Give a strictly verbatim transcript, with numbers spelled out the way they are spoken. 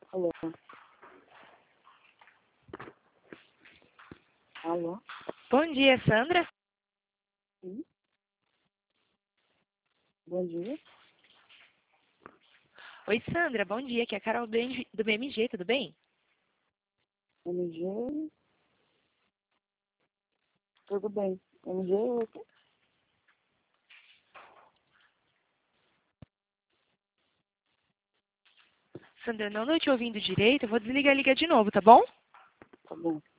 Alô? Alô? Bom dia, Sandra. Sim? Bom dia. Oi, Sandra. Bom dia. Aqui é a Carol do M- do B M G, tudo bem? M G. Tudo bem. M G é o quê? Sandra, eu não estou te ouvindo direito. Eu vou desligar e ligar de novo, tá bom? Tá bom.